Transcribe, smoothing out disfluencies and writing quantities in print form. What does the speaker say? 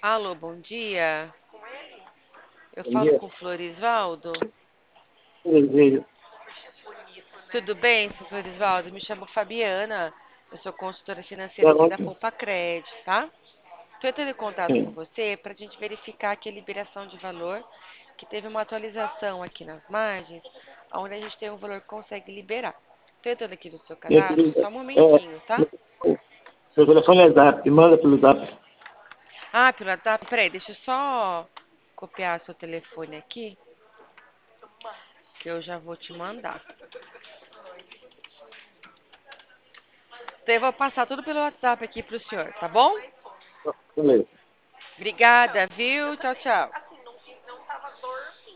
Alô, bom dia. Eu Bom falo dia. com o Florisvaldo. Beleza. Tudo bem, seu Florisvaldo? Me chamo Fabiana. Eu sou consultora financeira Da aqui da onde? Poupa Crédito, tá? Tô entrando em contato com Sim. você para a gente verificar aqui a liberação de valor, que teve uma atualização aqui nas margens, onde a gente tem um valor que consegue liberar. Tô entrando aqui no seu Meu, cadastro, só um é, momentinho, tá? meu telefone é Zap, manda pelo Zap. Ah, pelo WhatsApp? Peraí, deixa eu só copiar seu telefone aqui, que eu já vou te mandar. Então eu vou passar tudo pelo WhatsApp aqui pro senhor, tá bom? Beleza. Obrigada, viu? Tchau, tchau.